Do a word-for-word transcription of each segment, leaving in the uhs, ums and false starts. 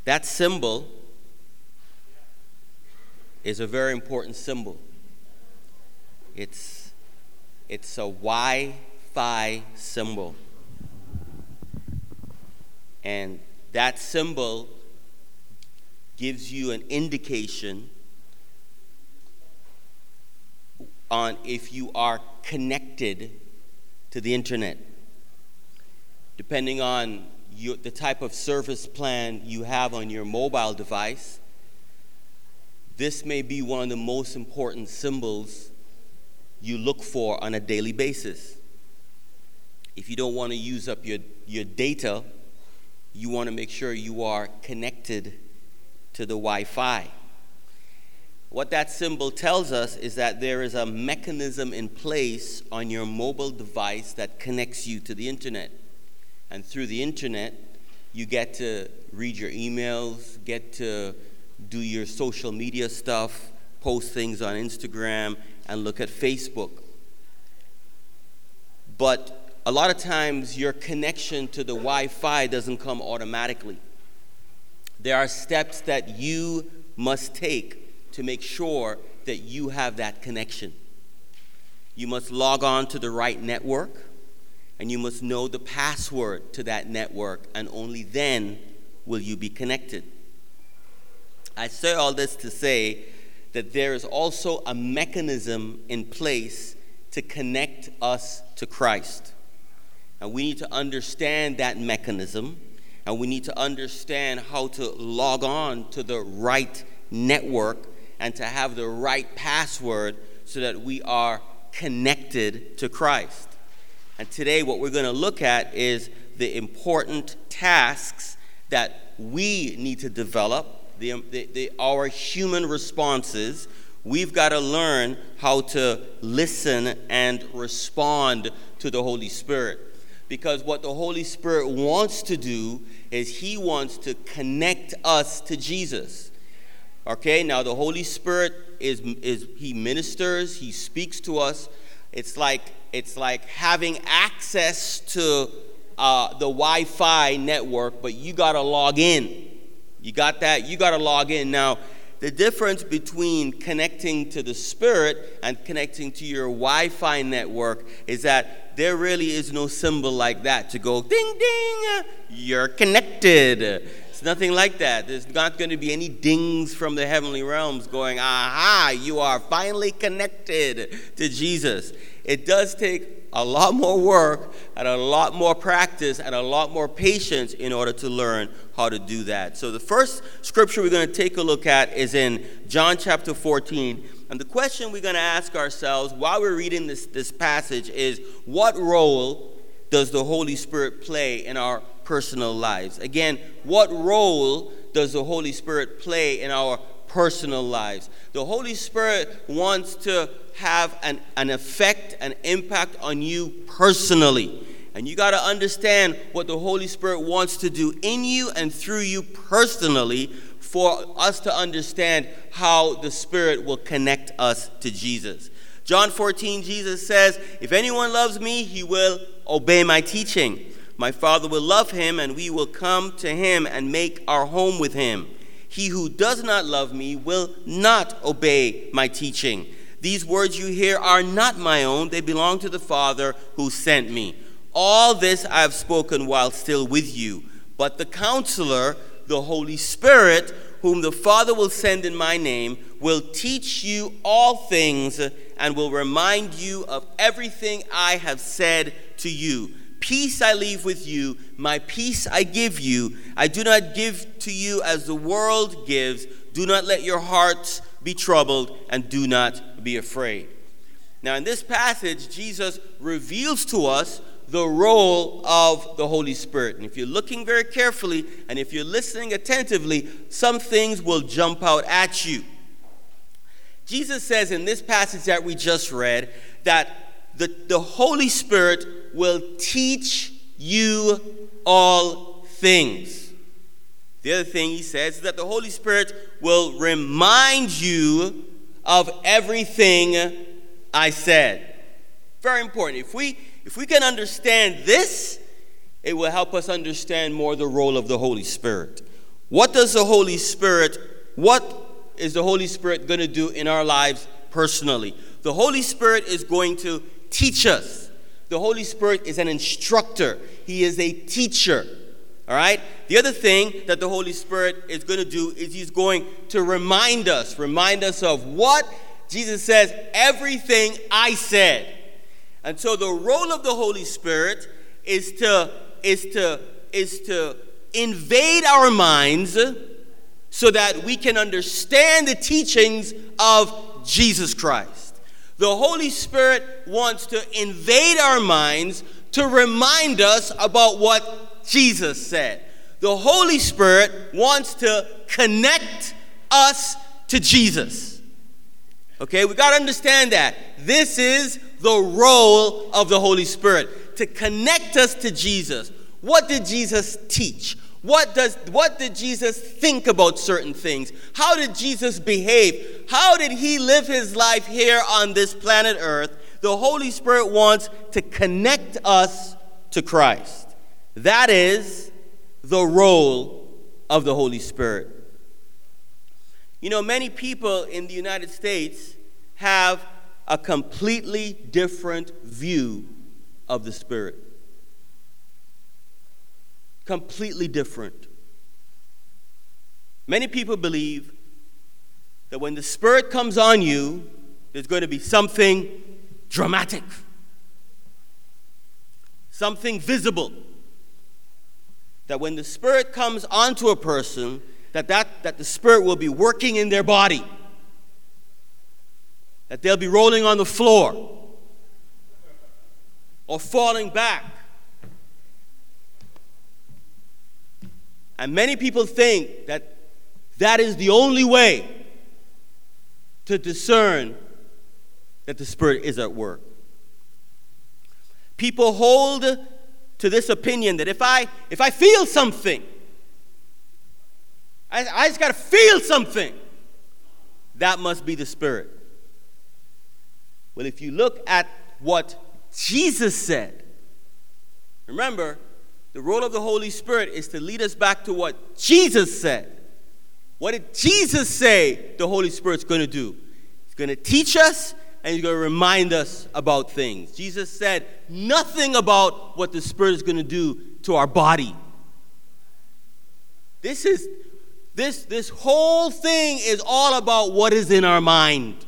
That symbol is a very important symbol. It's, it's a Wi-Fi symbol. And that symbol gives you an indication on if you are connected to the internet. Depending on your, the type of service plan you have on your mobile device, this may be one of the most important symbols you look for on a daily basis. If you don't want to use up your, your data, you want to make sure you are connected to the Wi-Fi. What that symbol tells us is that there is a mechanism in place on your mobile device that connects you to the internet. And through the internet, you get to read your emails, get to do your social media stuff, post things on Instagram, and look at Facebook. But a lot of times, your connection to the Wi-Fi doesn't come automatically. There are steps that you must take to make sure that you have that connection. You must log on to the right network, and you must know the password to that network, and only then will you be connected. I say all this to say that there is also a mechanism in place to connect us to Christ. And we need to understand that mechanism, and we need to understand how to log on to the right network and to have the right password so that we are connected to Christ. And today what we're going to look at is the important tasks that we need to develop, the, the, the, our human responses. We've got to learn how to listen and respond to the Holy Spirit. Because what the Holy Spirit wants to do is he wants to connect us to Jesus. Okay, now the Holy Spirit is is he ministers, he speaks to us. It's like it's like having access to uh, the Wi-Fi network, but you got to log in. You got that? You got to log in. Now, the difference between connecting to the Spirit and connecting to your Wi-Fi network is that there really is no symbol like that to go ding ding, you're connected. It's nothing like that. There's not going to be any dings from the heavenly realms going, aha, you are finally connected to Jesus. It does take a lot more work and a lot more practice and a lot more patience in order to learn how to do that. So the first scripture we're going to take a look at is in John chapter fourteen. And the question we're going to ask ourselves while we're reading this, this passage is, what role does the Holy Spirit play in our personal lives? Again, what role does the Holy Spirit play in our personal lives? The Holy Spirit wants to have an, an effect, an impact on you personally. And you got to understand what the Holy Spirit wants to do in you and through you personally for us to understand how the Spirit will connect us to Jesus. John fourteen, Jesus says, if anyone loves me, he will obey my teaching. My Father will love him, and we will come to him and make our home with him. He who does not love me will not obey my teaching. These words you hear are not my own. They belong to the Father who sent me. All this I have spoken while still with you. But the Counselor, the Holy Spirit, whom the Father will send in my name, will teach you all things and will remind you of everything I have said to you. Peace I leave with you, my peace I give you. I do not give to you as the world gives. Do not let your hearts be troubled, and do not be afraid. Now in this passage, Jesus reveals to us the role of the Holy Spirit. And if you're looking very carefully, and if you're listening attentively, some things will jump out at you. Jesus says in this passage that we just read that the, the Holy Spirit will teach you all things. The other thing he says is that the Holy Spirit will remind you of everything I said. Very important. If we if we can understand this, it will help us understand more the role of the Holy Spirit. What does the Holy Spirit, what is the Holy Spirit going to do in our lives personally? The Holy Spirit is going to teach us. The Holy Spirit is an instructor. He is a teacher. All right? The other thing that the Holy Spirit is going to do is he's going to remind us, remind us of what Jesus says, everything I said. And so the role of the Holy Spirit is to is to is to invade our minds so that we can understand the teachings of Jesus Christ. The Holy Spirit wants to invade our minds to remind us about what Jesus said. The Holy Spirit wants to connect us to Jesus. Okay, we got to understand that. This is the role of the Holy Spirit, to connect us to Jesus. What did Jesus teach? What does what did Jesus think about certain things? How did Jesus behave? How did he live his life here on this planet Earth? The Holy Spirit wants to connect us to Christ. That is the role of the Holy Spirit. You know, many people in the United States have a completely different view of the Spirit. Completely different. Many people believe that when the Spirit comes on you, there's going to be something dramatic, something visible. That when the Spirit comes onto a person, that, that, that the Spirit will be working in their body. That they'll be rolling on the floor or falling back. And many people think that that is the only way to discern that the Spirit is at work. People hold to this opinion that if I if I feel something, I, I just got to feel something, that must be the Spirit. Well, if you look at what Jesus said, remember, the role of the Holy Spirit is to lead us back to what Jesus said. What did Jesus say the Holy Spirit's going to do? He's going to teach us and he's going to remind us about things. Jesus said nothing about what the Spirit is going to do to our body. This is this this whole thing is all about what is in our mind.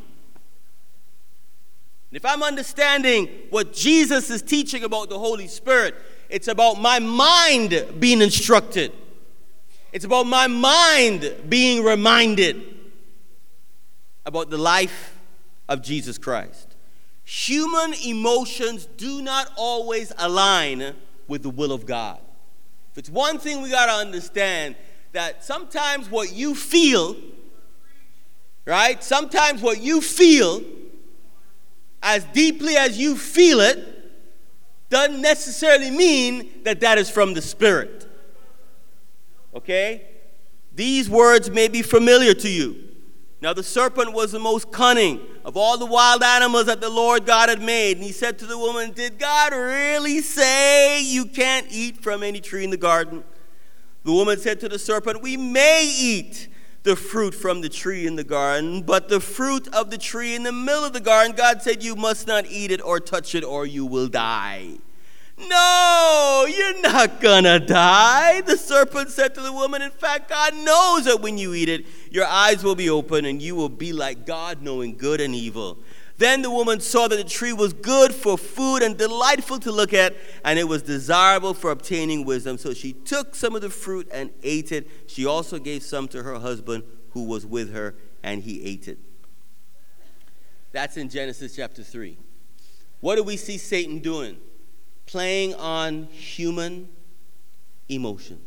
If I'm understanding what Jesus is teaching about the Holy Spirit, it's about my mind being instructed. It's about my mind being reminded about the life of Jesus Christ. Human emotions do not always align with the will of God. If it's one thing we got to understand, that sometimes what you feel, right? Sometimes what you feel, as deeply as you feel it, doesn't necessarily mean that that is from the Spirit. Okay? These words may be familiar to you. Now the serpent was the most cunning of all the wild animals that the Lord God had made. And he said to the woman, "Did God really say you can't eat from any tree in the garden?" The woman said to the serpent, "We may eat the fruit from the tree in the garden, but the fruit of the tree in the middle of the garden, God said you must not eat it or touch it or you will die." "No, you're not gonna die," the serpent said to the woman. "In fact, God knows that when you eat it, your eyes will be open and you will be like God, knowing good and evil." Then the woman saw that the tree was good for food and delightful to look at, and it was desirable for obtaining wisdom. So she took some of the fruit and ate it. She also gave some to her husband who was with her, and he ate it. That's in Genesis chapter three. What do we see Satan doing? Playing on human emotions.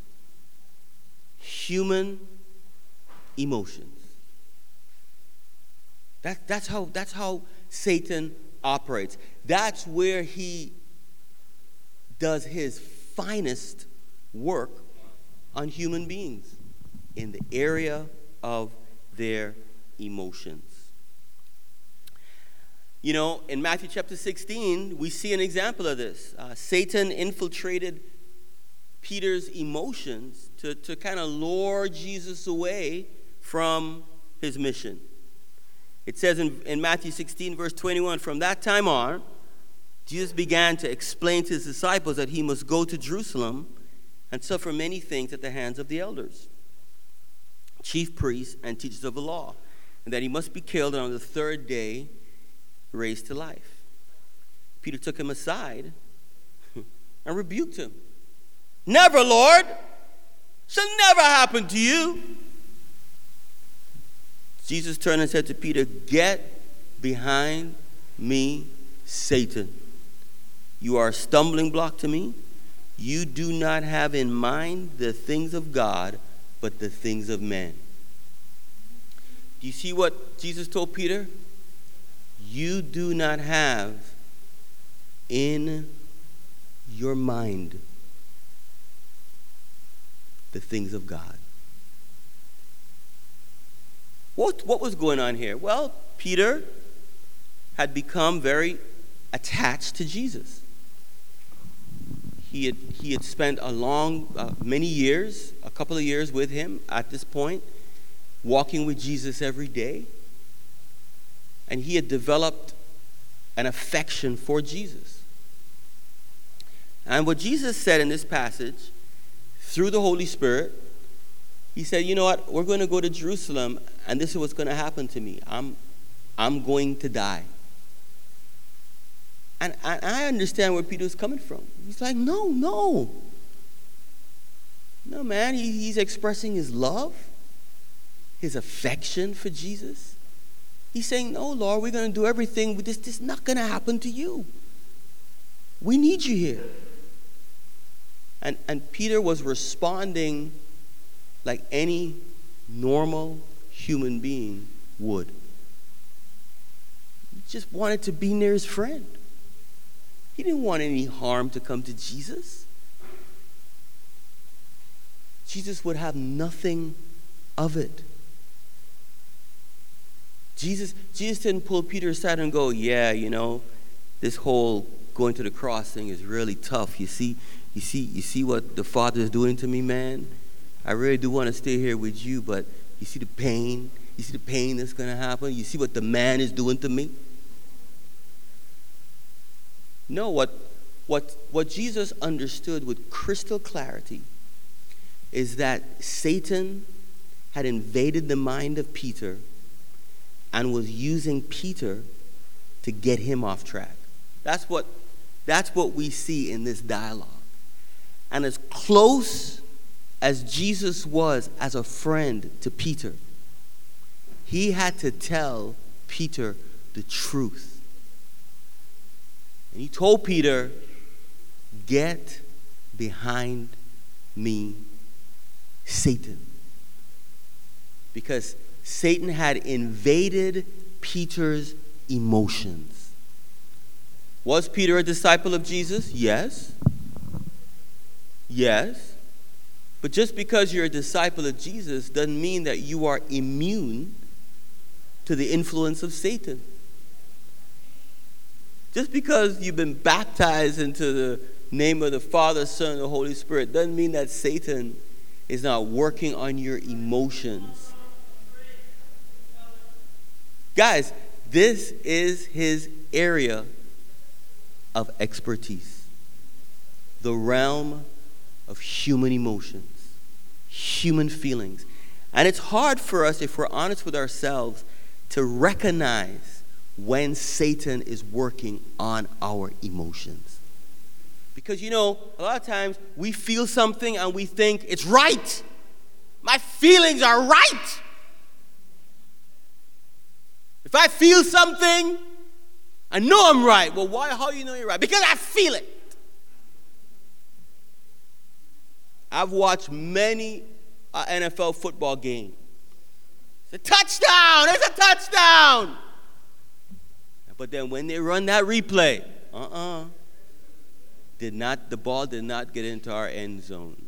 Human emotions. That, that's how, that's how Satan operates. That's where he does his finest work on human beings, in the area of their emotions. You know, in Matthew chapter sixteen, we see an example of this. Uh, Satan infiltrated Peter's emotions to, to kind of lure Jesus away from his mission. It says in, in Matthew sixteen, verse twenty-one, from that time on, Jesus began to explain to his disciples that he must go to Jerusalem and suffer many things at the hands of the elders, chief priests, and teachers of the law, and that he must be killed and on the third day raised to life. Peter took him aside and rebuked him. Never, Lord. Shall never happen to you. Jesus turned and said to Peter, get behind me, Satan. You are a stumbling block to me. You do not have in mind the things of God, but the things of men. Do you see what Jesus told Peter? You do not have in your mind the things of God. What, what was going on here? Well, Peter had become very attached to Jesus. He had, he had spent a long, uh, many years, a couple of years with him at this point, walking with Jesus every day. And he had developed an affection for Jesus. And what Jesus said in this passage, through the Holy Spirit, he said, you know what, we're going to go to Jerusalem, and this is what's going to happen to me. I'm, I'm going to die. And, and I understand where Peter was coming from. He's like, no, no. No, man, he, he's expressing his love, his affection for Jesus. He's saying, no, Lord, we're going to do everything. This, this is not going to happen to you. We need you here. And, and Peter was responding like any normal human being would. He just wanted to be near his friend. He didn't want any harm to come to Jesus. Jesus would have nothing of it. Jesus, Jesus didn't pull Peter aside and go, yeah, you know, this whole going to the cross thing is really tough. You see, you see, you see what the Father is doing to me, man? I really do want to stay here with you, but you see the pain? You see the pain that's going to happen? You see what the man is doing to me? No, what, what, what Jesus understood with crystal clarity is that Satan had invaded the mind of Peter and was using Peter to get him off track. That's what, that's what we see in this dialogue. And as close as Jesus was as a friend to Peter, he had to tell Peter the truth. And he told Peter, get behind me, Satan. Because Satan had invaded Peter's emotions. Was Peter a disciple of Jesus? Yes. Yes. But just because you're a disciple of Jesus doesn't mean that you are immune to the influence of Satan. Just because you've been baptized into the name of the Father, Son, and the Holy Spirit doesn't mean that Satan is not working on your emotions. Guys, this is his area of expertise. The realm of human emotions, human feelings. And it's hard for us, if we're honest with ourselves, to recognize when Satan is working on our emotions. Because, you know, a lot of times we feel something and we think it's right. My feelings are right. If I feel something, I know I'm right. Well, why? How do you know you're right? Because I feel it. I've watched many uh, N F L football games. It's a touchdown! It's a touchdown! But then when they run that replay, uh-uh, did not, the ball did not get into our end zone.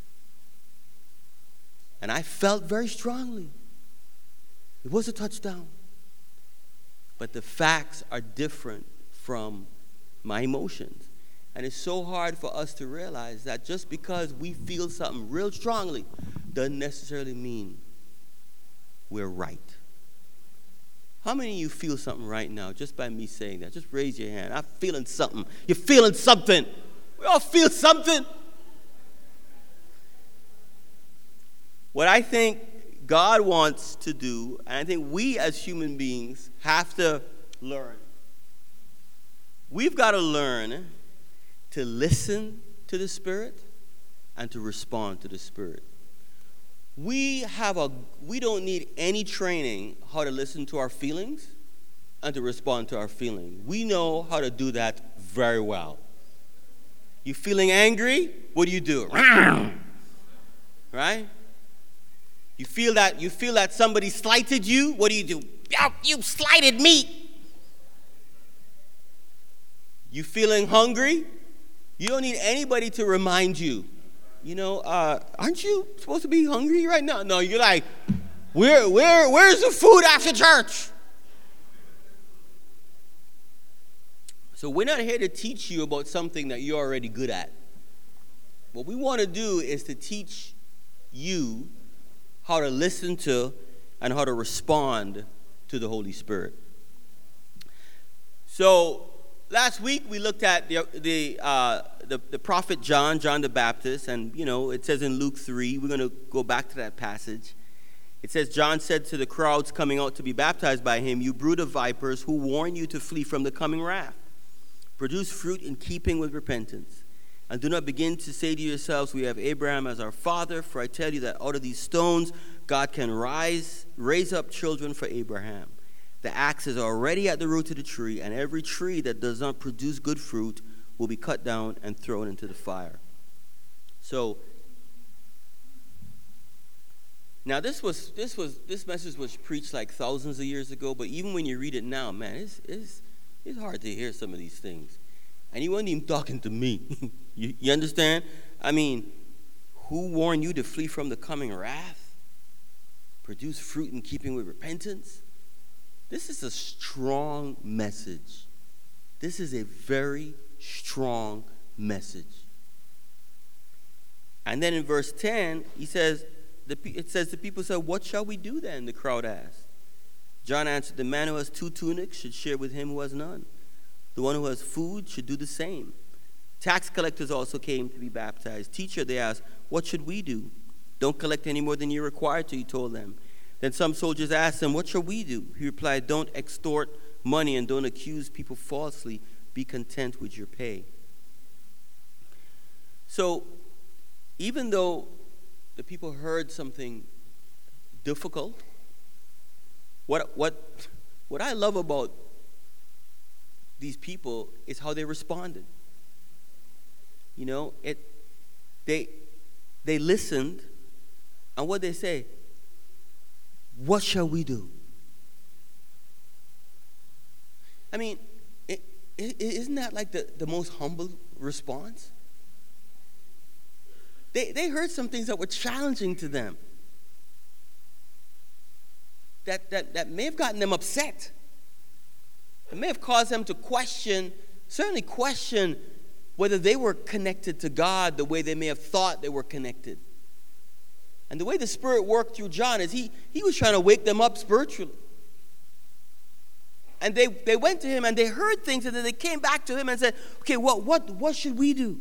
And I felt very strongly. It was a touchdown. But the facts are different from my emotions. And it's so hard for us to realize that just because we feel something real strongly doesn't necessarily mean we're right. How many of you feel something right now just by me saying that? Just raise your hand. I'm feeling something. You're feeling something. We all feel something. What I think God wants to do, and I think we as human beings have to learn, we've got to learn to listen to the Spirit and to respond to the Spirit. We have a we don't need any training how to listen to our feelings and to respond to our feelings. We know how to do that very well. You feeling angry? What do you do? Right? You feel that you feel that somebody slighted you? What do you do? You slighted me. You feeling hungry? You don't need anybody to remind you. You know, uh, aren't you supposed to be hungry right now? No, you're like, where, where, where's the food after church? So we're not here to teach you about something that you're already good at. What we want to do is to teach you how to listen to and how to respond to the Holy Spirit. So last week we looked at the the, uh, the the prophet John, John the Baptist, and you know it says in Luke three. We're going to go back to that passage. It says, John said to the crowds coming out to be baptized by him, "You brood of vipers, who warn you to flee from the coming wrath? Produce fruit in keeping with repentance, and do not begin to say to yourselves, 'We have Abraham as our father.' For I tell you that out of these stones God can rise raise up children for Abraham. The axe is already at the root of the tree, and every tree that does not produce good fruit will be cut down and thrown into the fire." So now this was this was this message was preached like thousands of years ago, but even when you read it now, man, it's it's it's hard to hear some of these things. And he wasn't even talking to me. you, you understand? I mean, who warned you to flee from the coming wrath? Produce fruit in keeping with repentance? This is a strong message. This is a very strong message. And then in verse ten, he says, the, it says, the people said, "What shall we do then?" the crowd asked. John answered, "The man who has two tunics should share with him who has none. The one who has food should do the same." Tax collectors also came to be baptized. "Teacher," they asked, "what should we do?" "Don't collect any more than you're required to," he told them. Then some soldiers asked him, "What shall we do?" He replied, "Don't extort money and don't accuse people falsely. Be content with your pay." So even though the people heard something difficult, what what what I love about these people is how they responded. You know, it they they listened, and what they say, "What shall we do?" I mean, it, it, isn't that like the, the most humble response? They they heard some things that were challenging to them. That, that, that may have gotten them upset. It may have caused them to question, certainly question whether they were connected to God the way they may have thought they were connected. And the way the Spirit worked through John is he, he was trying to wake them up spiritually. And they, they went to him and they heard things, and then they came back to him and said, "Okay, what, what, what should we do?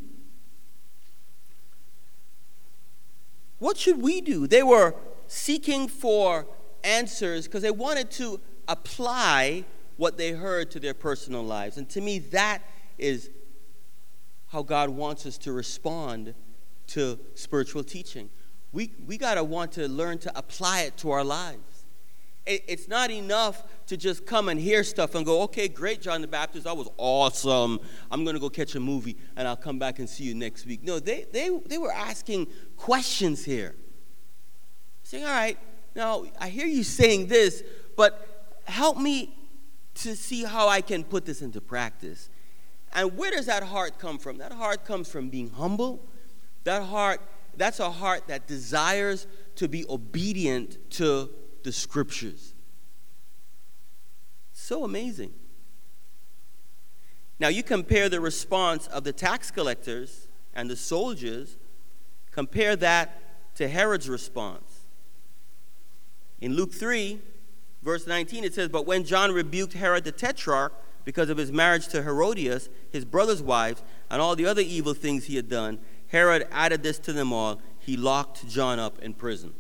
What should we do?" They were seeking for answers because they wanted to apply what they heard to their personal lives. And to me, that is how God wants us to respond to spiritual teaching. We we got to want to learn to apply it to our lives. It, it's not enough to just come and hear stuff and go, "Okay, great, John the Baptist, that was awesome. I'm going to go catch a movie and I'll come back and see you next week." No, they they they were asking questions here. Saying, "All right, now I hear you saying this, but help me to see how I can put this into practice." And where does that heart come from? That heart comes from being humble. That heart, that's a heart that desires to be obedient to the Scriptures. So amazing. Now you compare the response of the tax collectors and the soldiers, compare that to Herod's response. In Luke three, verse nineteen, it says, "But when John rebuked Herod the Tetrarch because of his marriage to Herodias, his brother's wife, and all the other evil things he had done, Herod added this to them all. He locked John up in prison."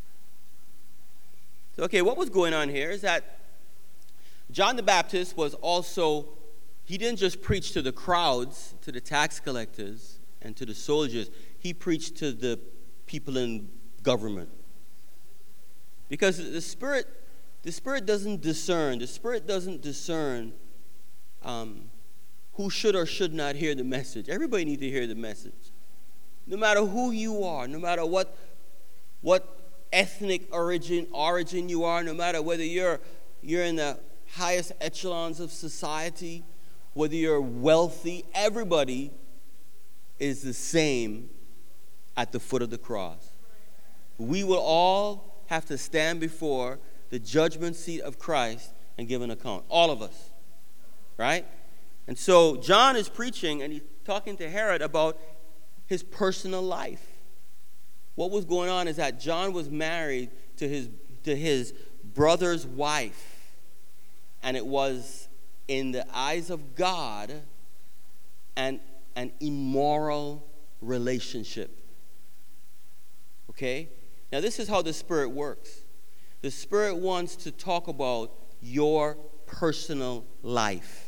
So, okay, what was going on here is that John the Baptist was also, he didn't just preach to the crowds, to the tax collectors, and to the soldiers. He preached to the people in government. Because the Spirit, the Spirit doesn't discern. The Spirit doesn't discern um, who should or should not hear the message. Everybody needs to hear the message. No matter who you are, no matter what, what ethnic origin origin you are, no matter whether you're you're in the highest echelons of society, whether you're wealthy, everybody is the same at the foot of the cross. We will all have to stand before the judgment seat of Christ and give an account. All of us. Right? And so John is preaching and he's talking to Herod about his personal life. What was going on is that John was married to his to his brother's wife, and it was, in the eyes of God, an an immoral relationship. Okay? Now this is how the Spirit works. The Spirit wants to talk about your personal life.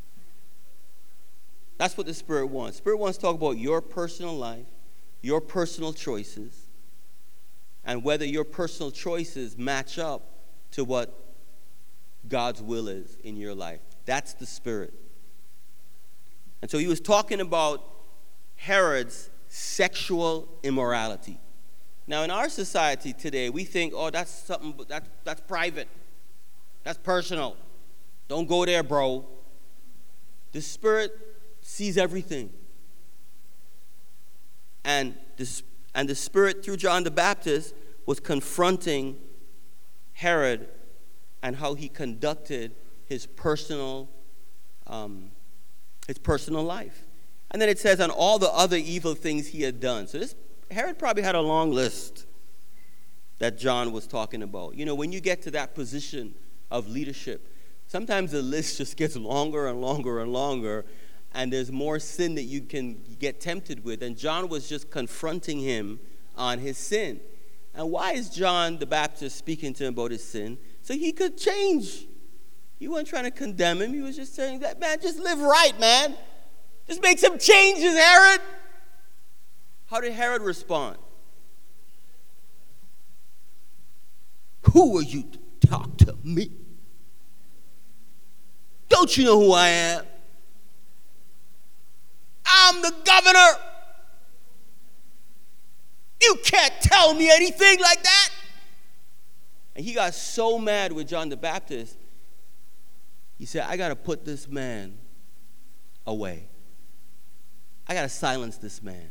That's what the Spirit wants. Spirit wants to talk about your personal life, your personal choices, and whether your personal choices match up to what God's will is in your life. That's the Spirit. And so he was talking about Herod's sexual immorality. Now, in our society today, we think, oh, that's something, that's, that's private. That's personal. Don't go there, bro. The Spirit sees everything. And the, and the Spirit, through John the Baptist, was confronting Herod and how he conducted his personal, um, his personal life. And then it says, on all the other evil things he had done. So this Herod probably had a long list that John was talking about. You know, when you get to that position of leadership, sometimes the list just gets longer and longer and longer, and there's more sin that you can get tempted with. And John was just confronting him on his sin. And why is John the Baptist speaking to him about his sin? So he could change. He wasn't trying to condemn him. He was just saying that, man, just live right, man. Just make some changes, Herod. How did Herod respond? Who are you to talk to me? Don't you know who I am? I'm the governor. You can't tell me anything like that. And he got so mad with John the Baptist, he said, I got to put this man away. I got to silence this man.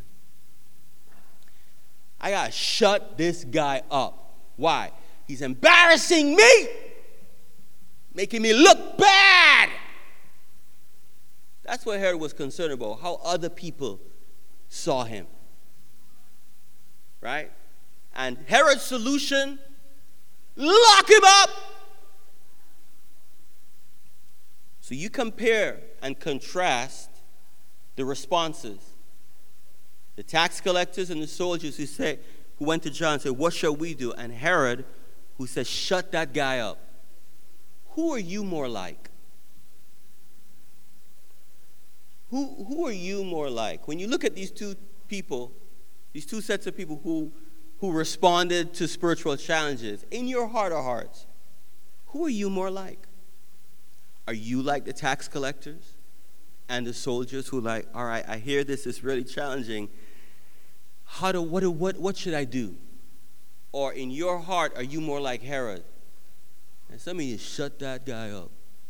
I got to shut this guy up. Why? He's embarrassing me, making me look bad. That's what Herod was concerned about, how other people saw him. Right? And Herod's solution, lock him up. So you compare and contrast the responses. The tax collectors and the soldiers who say, who went to John and said, what shall we do? And Herod, who said, shut that guy up. Who are you more like? Who, who are you more like? When you look at these two people, these two sets of people who, who responded to spiritual challenges, in your heart of hearts, who are you more like? Are you like the tax collectors and the soldiers who like, all right, I hear this is really challenging. How do, what, do, what, what should I do? Or in your heart, are you more like Herod? And some of you shut that guy up.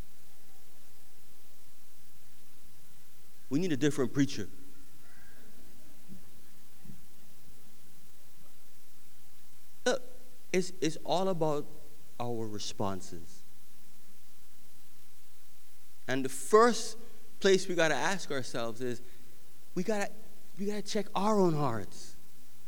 We need a different preacher. Look, it's, it's all about our responses. And the first place we got to ask ourselves is, we got to we got to check our own hearts.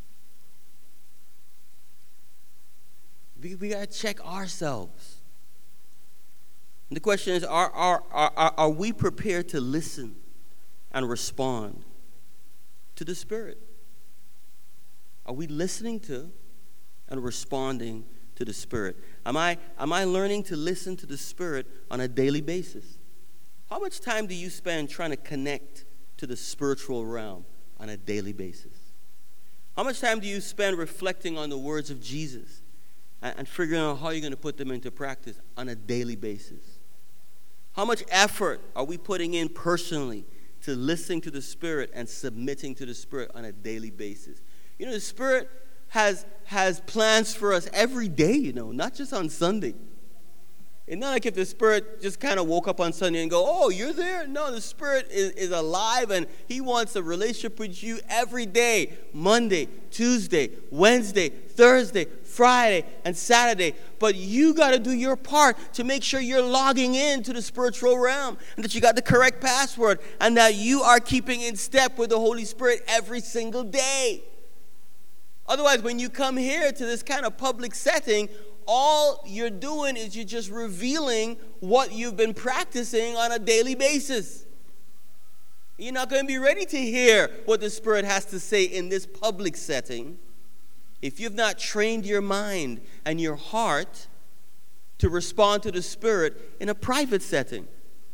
We, we got to check ourselves. And the question is, are, are, are, are we prepared to listen and respond to the Spirit? Are we listening to and responding to the Spirit? Am I, am I learning to listen to the Spirit on a daily basis? How much time do you spend trying to connect to the spiritual realm on a daily basis? How much time do you spend reflecting on the words of Jesus and, and figuring out how you're going to put them into practice on a daily basis? How much effort are we putting in personally to listening to the Spirit and submitting to the Spirit on a daily basis? You know, the Spirit has, has plans for us every day, you know, not just on Sunday. It's not like if the Spirit just kind of woke up on Sunday and go, oh, you're there? No, the Spirit is, is alive, and He wants a relationship with you every day. Monday, Tuesday, Wednesday, Thursday, Friday, and Saturday. But you got to do your part to make sure you're logging in to the spiritual realm, and that you got the correct password, and that you are keeping in step with the Holy Spirit every single day. Otherwise, when you come here to this kind of public setting, all you're doing is you're just revealing what you've been practicing on a daily basis. You're not going to be ready to hear what the Spirit has to say in this public setting if you've not trained your mind and your heart to respond to the Spirit in a private setting.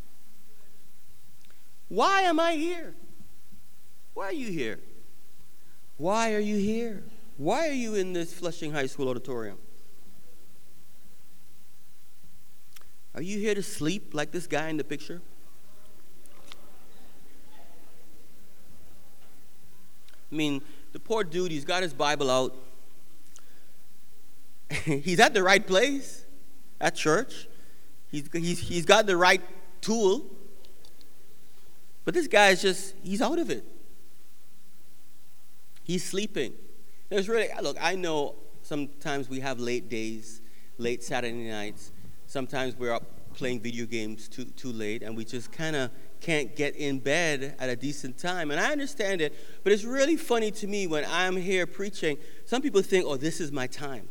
Why am I here? Why are you here? Why are you here? Why are you in this Flushing High School auditorium? Are you here to sleep like this guy in the picture? I mean, the poor dude, he's got his Bible out. He's at the right place, at church. He's, he's, he's got the right tool. But this guy is just, he's out of it. He's sleeping. There's really, look, I know sometimes we have late days, late Saturday nights. Sometimes we're up playing video games too too late, and we just kind of can't get in bed at a decent time. And I understand it, but it's really funny to me when I'm here preaching, some people think, oh, this is my time.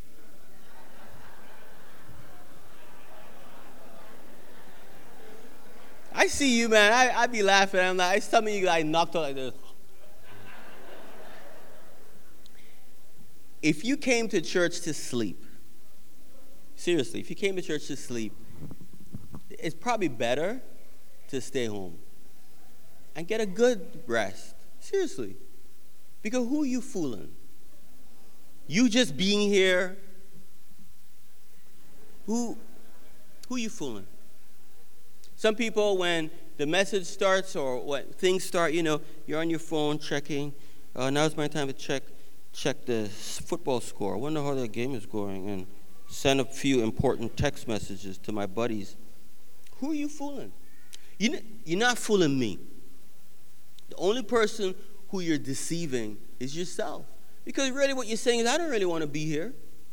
I see you, man. I, I be laughing. I'm like, some of you guys knocked out like this. If you came to church to sleep, seriously, if you came to church to sleep, it's probably better to stay home and get a good rest. Seriously. Because who are you fooling? You just being here, who, who are you fooling? Some people, when the message starts or when things start, you know, you're on your phone checking. Uh, now's my time to check check the football score. I wonder how that game is going, and send a few important text messages to my buddies. Who are you fooling? You, you're not fooling me. The only person who you're deceiving is yourself. Because really what you're saying is, I don't really want to be here.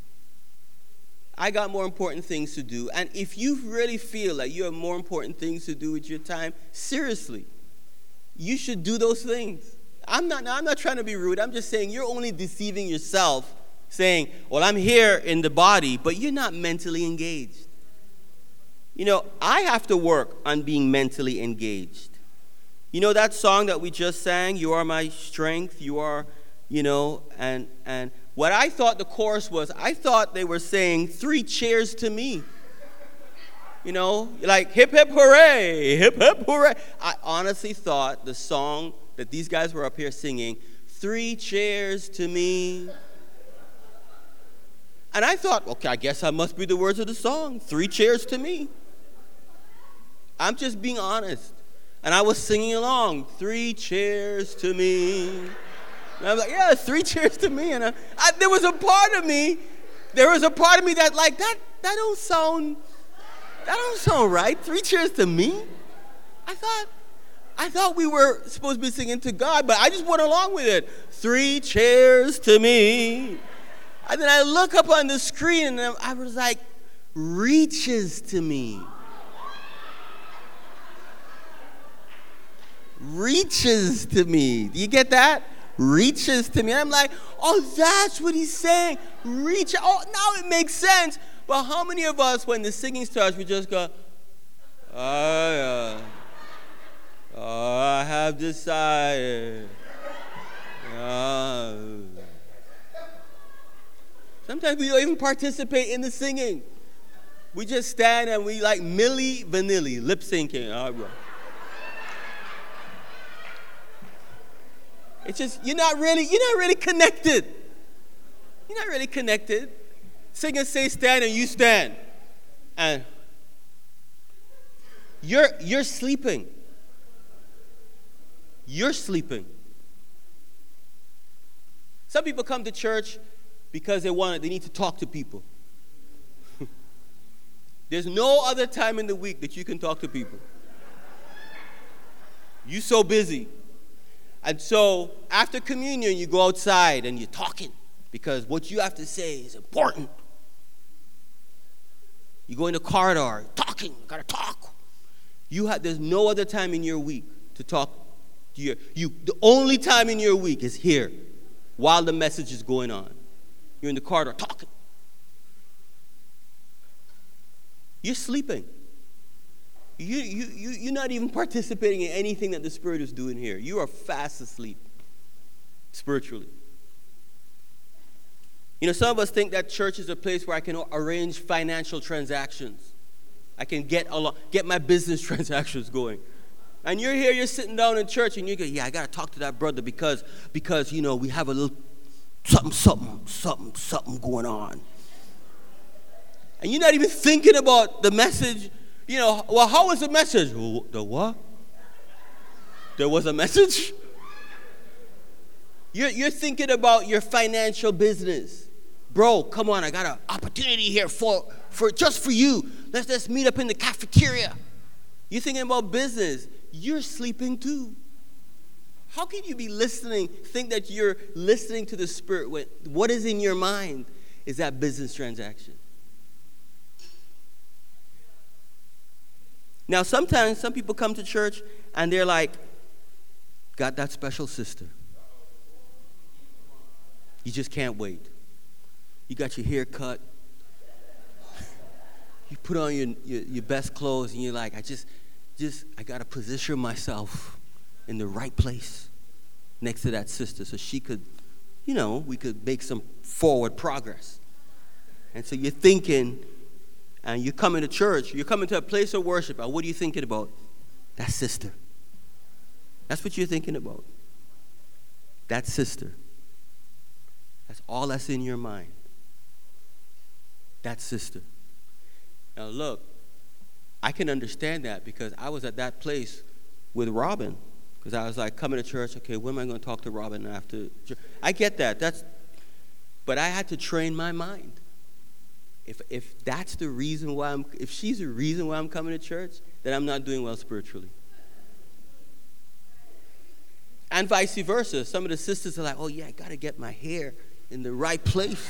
I got more important things to do. And if you really feel like you have more important things to do with your time, seriously, you should do those things. I'm not, I'm not trying to be rude. I'm just saying you're only deceiving yourself, saying, well, I'm here in the body, but you're not mentally engaged. You know, I have to work on being mentally engaged. You know that song that we just sang, You Are My Strength, You Are, you know, and and what I thought the chorus was, I thought they were saying, three cheers to me. You know, like hip, hip, hooray, hip, hip, hooray. I honestly thought the song that these guys were up here singing, three cheers to me. And I thought, okay, I guess that must be the words of the song, three cheers to me. I'm just being honest. And I was singing along, three cheers to me. And I was like, yeah, three cheers to me. And I, I, there was a part of me, there was a part of me that like, that, that don't sound, that don't sound right. Three cheers to me? I thought, I thought we were supposed to be singing to God, but I just went along with it. Three cheers to me. And then I look up on the screen and I was like, reaches to me. reaches to me. Do you get that? Reaches to me. And I'm like, oh, that's what he's saying. Reach. Oh, now it makes sense. But how many of us, when the singing starts, we just go, oh, yeah. Oh, I have decided. Oh. Sometimes we don't even participate in the singing. We just stand and we like Milli Vanilli, lip syncing. Oh, bro. It's just, you're not really, you're not really connected. You're not really connected. Singers say stand and you stand. And you're you're sleeping. You're sleeping. Some people come to church because they want, they need to talk to people. There's no other time in the week that you can talk to people. You're so busy. And so after communion, you go outside and you're talking because what you have to say is important. You go in the corridor, talking, you gotta talk. You have, there's no other time in your week to talk to your, you, the only time in your week is here while the message is going on. You're in the corridor talking. You're sleeping. You, you, you, you're not even participating in anything that the Spirit is doing here. You are fast asleep spiritually. You know, some of us think that church is a place where I can arrange financial transactions. I can get along, get my business transactions going. And you're here, you're sitting down in church, and you go, yeah, I got to talk to that brother because, because, you know, we have a little something, something, something, something going on. And you're not even thinking about the message. You know, well, how was the message? The what? There was a message? You're, you're thinking about your financial business. Bro, come on, I got an opportunity here for, for just for you. Let's just meet up in the cafeteria. You're thinking about business. You're sleeping too. How can you be listening, think that you're listening to the Spirit when what is in your mind is that business transaction? Now, sometimes some people come to church and they're like, got that special sister. You just can't wait. You got your hair cut. You put on your, your, your best clothes and you're like, I just, just, I got to position myself in the right place next to that sister so she could, you know, we could make some forward progress. And so you're thinking, and you're coming to church, you're coming to a place of worship, and what are you thinking about? That sister. That's what you're thinking about. That sister. That's all that's in your mind. That sister. Now look, I can understand that because I was at that place with Robin. Because I was like coming to church, okay, when am I going to talk to Robin after church? I get that. That's, but I had to train my mind. If if that's the reason why I'm, if she's the reason why I'm coming to church, then I'm not doing well spiritually. And vice versa. Some of the sisters are like, oh yeah, I got to get my hair in the right place.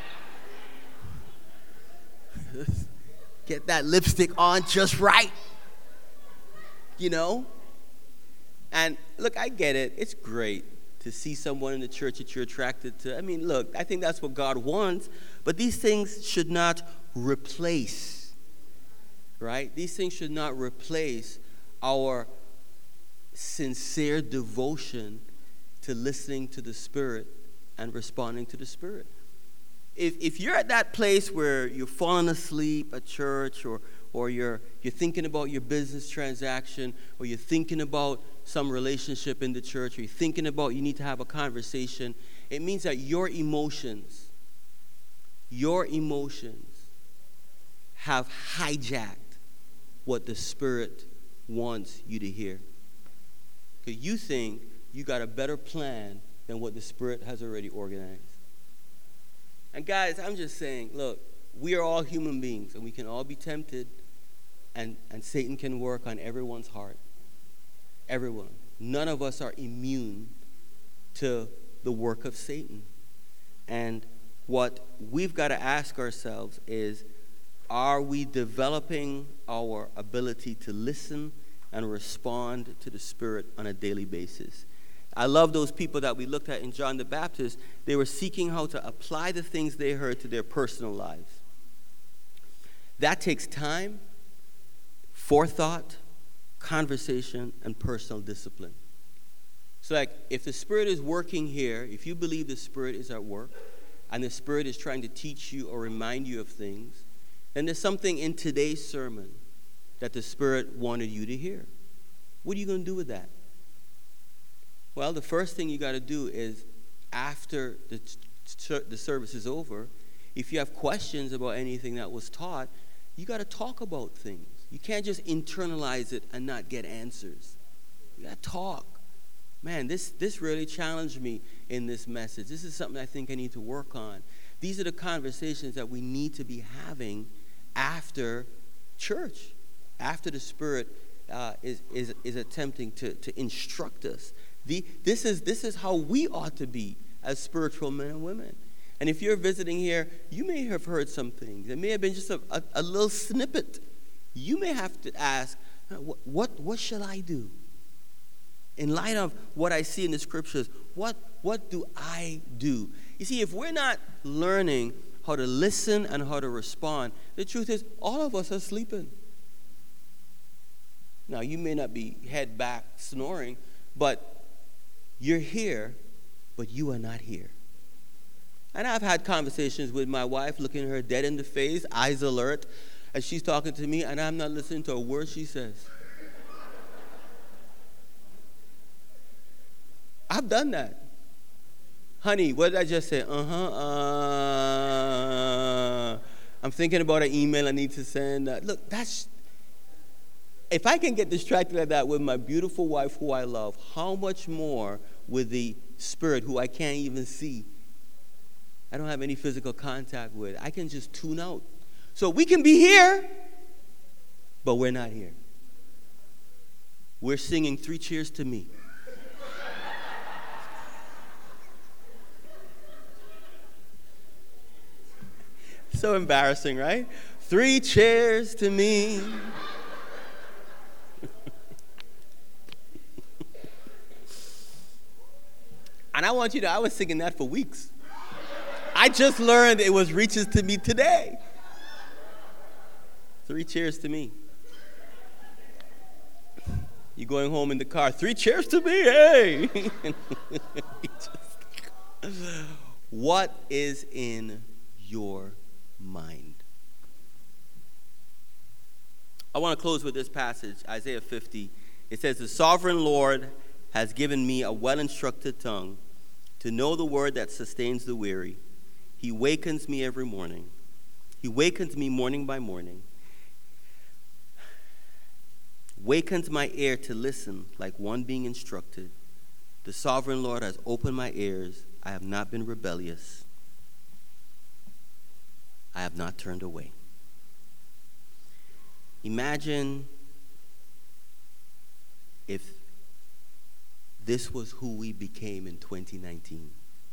Get that lipstick on just right. You know? And look, I get it. It's great to see someone in the church that you're attracted to. I mean, look, I think that's what God wants. But these things should not replace, right? These things should not replace our sincere devotion to listening to the Spirit and responding to the Spirit. If if you're at that place where you're falling asleep at church, or or you're you're thinking about your business transaction, or you're thinking about some relationship in the church, or you're thinking about you need to have a conversation, it means that your emotions, your emotions have hijacked what the Spirit wants you to hear. Because you think you got a better plan than what the Spirit has already organized. And guys, I'm just saying, look, we are all human beings, and we can all be tempted, and, and Satan can work on everyone's heart. Everyone. None of us are immune to the work of Satan. And what we've got to ask ourselves is, are we developing our ability to listen and respond to the Spirit on a daily basis. I love those people that we looked at in John the Baptist. They were seeking how to apply the things they heard to their personal lives. That takes time, forethought, conversation, and personal discipline. So like, if the Spirit is working here, if you believe the Spirit is at work, and the Spirit is trying to teach you or remind you of things, then there's something in today's sermon that the Spirit wanted you to hear. What are you going to do with that? Well, the first thing you got to do is, after the, the service is over, if you have questions about anything that was taught, you got to talk about things. You can't just internalize it and not get answers. You got to talk. Man, this, this really challenged me in this message. This is something I think I need to work on. These are the conversations that we need to be having after church, after the Spirit uh, is, is, is attempting to, to instruct us. The, this is, this is how we ought to be as spiritual men and women. And if you're visiting here, you may have heard some things. It may have been just a, a, a little snippet. You may have to ask, what, what, what shall I do? In light of what I see in the scriptures, what, what do I do? You see, if we're not learning how to listen and how to respond, the truth is all of us are sleeping. Now, you may not be head back snoring, but you're here, but you are not here. And I've had conversations with my wife, looking her dead in the face, eyes alert, and she's talking to me, and I'm not listening to a word she says. I've done that. Honey, what did I just say? Uh-huh. Uh, I'm thinking about an email I need to send. Uh, look, that's... If I can get distracted like that with my beautiful wife who I love, how much more with the Spirit who I can't even see? I don't have any physical contact with. I can just tune out. So we can be here, but we're not here. We're singing Three Cheers to Me. So embarrassing, right? Three cheers to me. And I want you to, I was singing that for weeks. I just learned it was Reaches to Me today. Three cheers to me. You going home in the car, three cheers to me, hey. What is in your mind? I want to close with this passage, Isaiah fifty. It says, the sovereign Lord has given me a well-instructed tongue to know the word that sustains the weary. He wakens me every morning. He wakens me morning by morning. Wakens my ear to listen like one being instructed. The sovereign Lord has opened my ears. I have not been rebellious. I have not turned away. Imagine if this was who we became in twenty nineteen.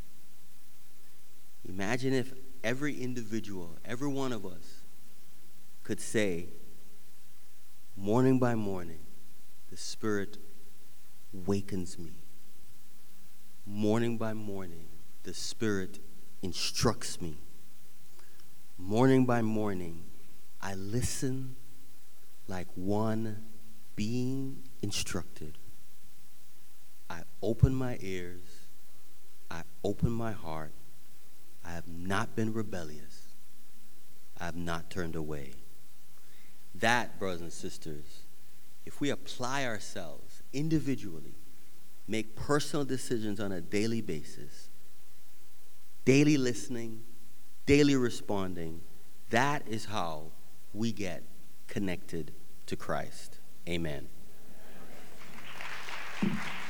Imagine if every individual, every one of us, could say, morning by morning, the Spirit wakens me. Morning by morning, the Spirit instructs me. Morning by morning, I listen like one being instructed. I open my ears. I open my heart. I have not been rebellious. I have not turned away. That, brothers and sisters, if we apply ourselves individually, make personal decisions on a daily basis, daily listening, daily responding, that is how we get connected to Christ. Amen.